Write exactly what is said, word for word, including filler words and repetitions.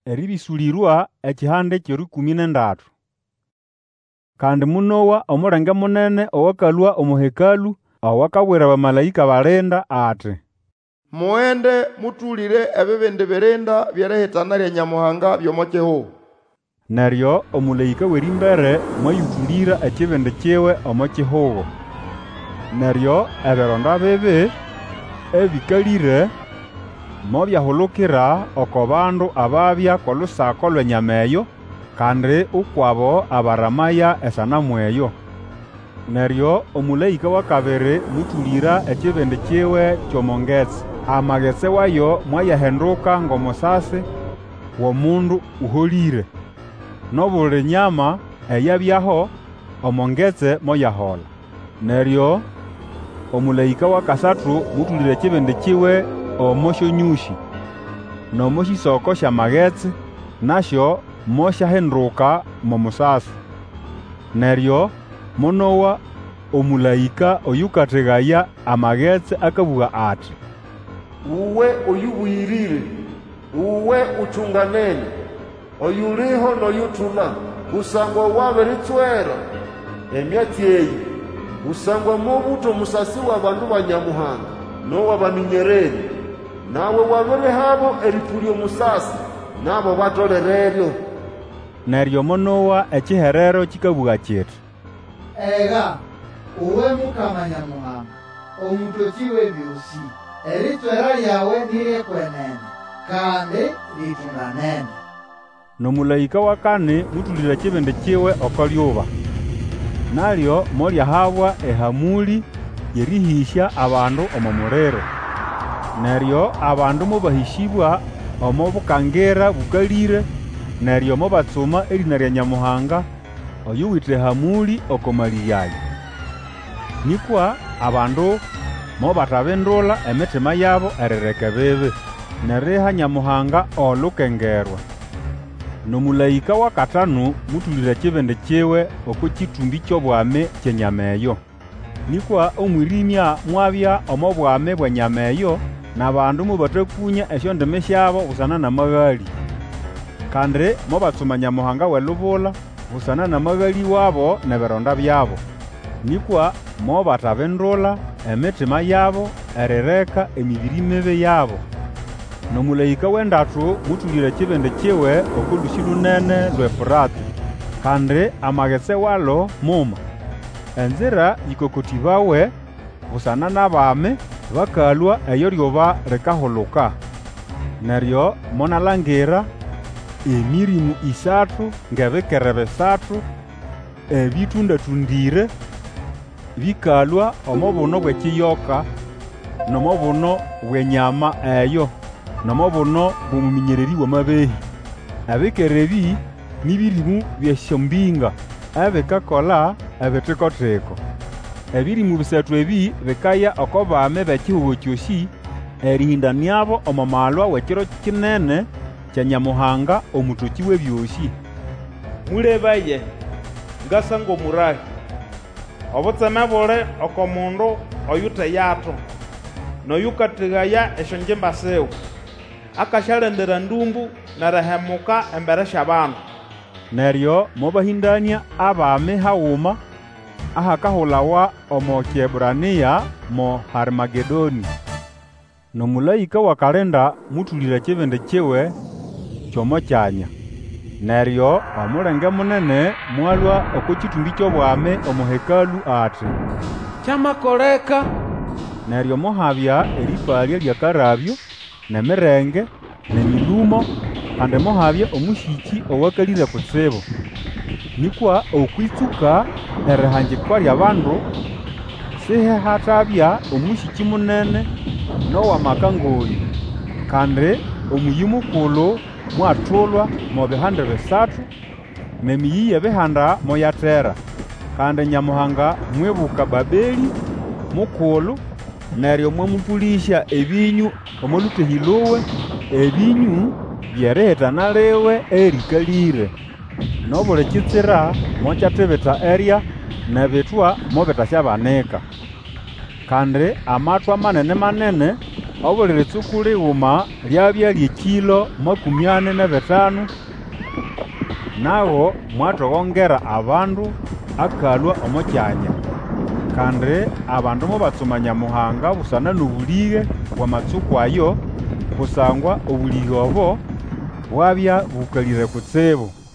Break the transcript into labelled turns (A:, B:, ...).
A: eribisulirwa ekihande ky'erikumi n'endatu. Kandi munowa omulenge munene owakalwa omuhekalu awakabwira bamalayika balinda ati,
B: muende mutulire ebibindi birinda byerehitana lya Nyamuhanga byomokihuho.
A: Neryo omulayika w'erimbere mwayutulira ekibindi kiwe omokihuho. Neryo ebironda bibi ebikalire mobyahulukira oko bandu ababya kolusako lw'enyama eyo, kandi ukwabo abaramaya esanamu eyo. Neryo omulayika wa kabiri mutulira ekibindi kiwe ky'omongetse. Amagetse wayo mwayahenduka ng'omusasi w'omundu uholire, nobuli nyama eyabyaho omongetse moyahola. Neryo omulayika wa kasatu mutulira ekibindi kiwe omosyonyushi, n'omosyisoko sy'amagetse nasyo mosyahenduka momusasi. Neryo monowa omulayika oyukategaya amagetse akabuga ati,
C: uwe oyubwirire, uwe utunganene, oyuliho noyutuma, kusangwa wabiritswera emyatsi eyi, kusangwa mobuto musasi wa bandu ba Nyamuhanga nowa baminyereri, nawe wabiri habo eripulya omusasi nabo batolereryo.
A: Neryo monowa ekiherero kikabuga kiti,
D: ega uwe Mukama Nyamuhanga omutoki w'ebyosi, eritswera lyawe niryeekwenene kandi litunganene.
A: N'omulayika wa kane mutulira ekibindi kiwe okolyuba, nalyo molyahabwa ehamuli yerihisya abandu omo muliro. Neryo abandu mobahishibwa omo bukangira bukalire, neryo mobatsuma erina lya Nyamuhanga oyuwithe ehamuli oko mali yayo. Nikwa abandu mobatabindula emitima yabo erireka ebibi, neriha Nyamuhanga olukengerwa. N'omulayika wa katanu mutulira ekibindi kiwe oko kitumbi ky'obwami ky'enyama eyo. Nikwa omwirimya mwabya omo bwami bw'enyama eyo, n'abandu mobatakunya esyondimi syabo busana n'amaghali. Kandi mobatsuma Nyamuhanga w'elubula busana n'amaghali wabo n'ebironda byabo. Nikwa mobatabindula emitima yabo erireka emibiri mibi yabo. N'omulayika w'endatu mutulira ekibindi kiwe okulusi lunene lw'Efurati, kandi amagetse walo muma. Enzira yikokotibawe busana n'abami bakalwa eyo lyoba rikahuluka. Neryo monalangira emirimu isatu ng'ebikere bisatu ebitundatundire bikalwa omo buno bw'ekiyoka n'omo buno bw'enyama eyo n'omo buno bw'omuminyereri w'amabehi. Ebikere ebi nibirimu by'esyombinga ebikakola ebitiko-tiko. Ebirimu bisatu ebi bikaya oko bami b'ekihugo kyosi erihindaniabo omo malwa w'ekiro kinene kya Nyamuhanga omutoki w'ebyosi.
E: Mulebaye ngasa ng'omurahi obutseme buli oko mundu oyutheyato noyukategaya esyonjimba siwe, akasyalendera ndumbu nerihemuka embere sy'abandu.
A: Neryo mobahindania abami hawuma ahakahulawa omo Kiebrania mo Harmagedoni. N'omulayika wa kalenda mutulira ekibindi kiwe ky'omo kyanya. Neryo omulenge munene mwalwa oko kitumbi ky'obwami omu hekalu ati,
E: kyamakoleka.
A: Neryo mohabya eripalya lyakarabyo n'emirenge n'emilumo, kandi mohabya omuhiki owakalire kutsibu. Nikwa okwitsuka erihangikwa ly'abandu sihehatabya omuhiki munene n'ow'amakangoli, kandi omuyi mukulu mwathulwa mo bihanda bisatu, n'emiyi y'ebihanda moyatera. Kandi Nyamuhanga mwibuka Babeli mukulu, neryo mwamupulisya ebinyu omolutehi luwe, ebinyu byerihitana liwe erikalire. N'obuli kitsira mokyathibitha erya, n'ebithwa mobitasyabanika. Kandi amatwa manene manene obuli ritsuku lighuma lyabya lyekilo makumi ane na bitano, nago mwatoghongera abandu akalwa omo kyanya. Kandi abandu mobatsuma Nyamuhanga busana n'obulighe bw'amatsuku ayo, kusangwa obulighe obo bwabya bukalire kutsibu.